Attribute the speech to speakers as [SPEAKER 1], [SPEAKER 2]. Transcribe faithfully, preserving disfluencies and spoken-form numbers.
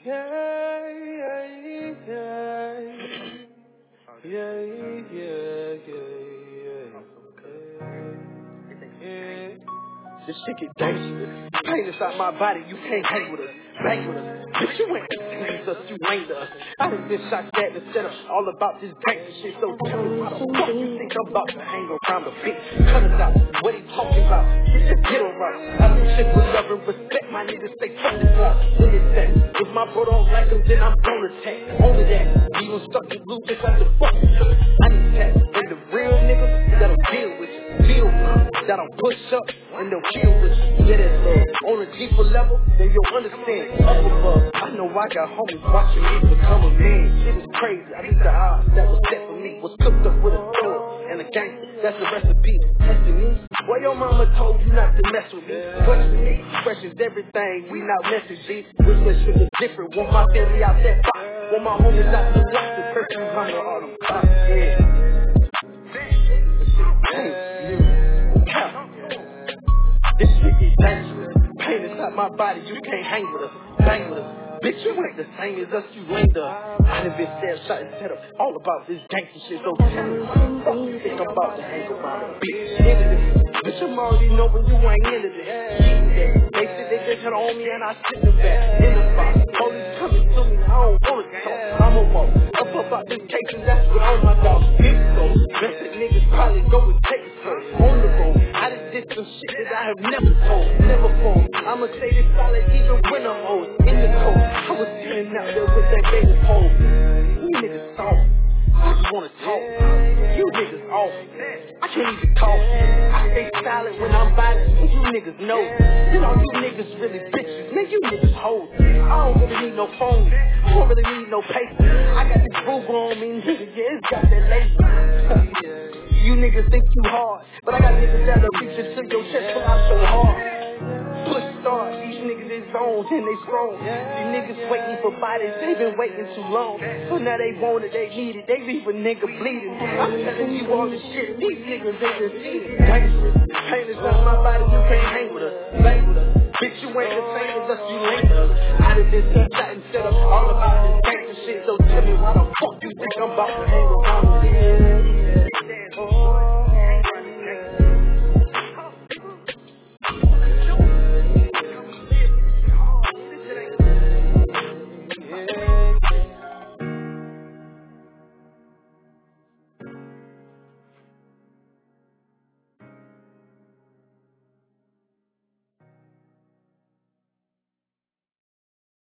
[SPEAKER 1] Yeah, yeah, yeah. Yeah, yeah, yeah, yeah. Yeah. This shit get dangerous. Pain inside my body, you can't hang with us. Bang with us. Bitch, you ain't confused us, you ain't us. I done been shot dead instead of all about this gangster shit. So tell me why the fuck you think I'm about to hang around the bitch? Cut us out. What he talking about? Shit, just get him right. I do shit with love and respect. My niggas say fuck this guy. When it's that. If my bro don't like him, then I'm gonna attack. Only that. We gon' stuck in blue just like the fuck. I need that. And the real niggas that'll deal with you. Deal with you. That'll push up and they'll kill with you. Yeah, that's love. On a deeper level, then you'll understand. Up above, I know I got homies watching me become a man. Shit is crazy. I think the odds that was set for me was cooked up with a sword and a gangster. That's the recipe. Testing me. Well, your mama told you not to mess with me. Question me. Questions everything. We not messing G. Wish that shit was different. Want my family out that box. Want my homies out the block. The perfume hummer all them cops. Yeah. This shit is dangerous. Pain inside my body, you can't hang with us. Bang with us. Bitch, you ain't the same as us, you ain't the. I done been stabbed, shot, and set up all about this gangster shit. So tell me why the fuck you think I'm about to hang around a bitch? Into this. Bitch, I'm already knowing you ain't into this. They said they just had on me and I sit in the back. In the box. Police coming to me, I don't wanna talk. I'm a walk. Up about this case and that's what all my dogs get so. Best that niggas probably go and take it so. On the road. I done did some shit that I have never told, never told. I'ma say this solid even when I'm old. In the cold, I was sitting out there with that baby pole. You niggas soft, I just wanna talk. You niggas off, I can't even talk. I stay silent when I'm violent, and you niggas know. You know you niggas really bitches, man, you niggas hoes. I don't really need no phone, I don't really need no paper. I got this Ruger on me, nigga, yeah, it's got that laser. You niggas think you hard, but I got niggas that'll reach into your chest when I'm so hard. Push start, these niggas is zones and they strong. These niggas waiting for bodies, they been waiting too long. So now they want it, they need it, they leave a nigga bleeding. I'm telling you all this shit, these niggas ain't just seen it. Dangerous, pain is out my body, you can't hang with us, play with us. Bitch, you ain't the same as us, you ain't us. I done been shot and set up all about this gangster shit. So tell me why the fuck you think I'm about to hang around with this?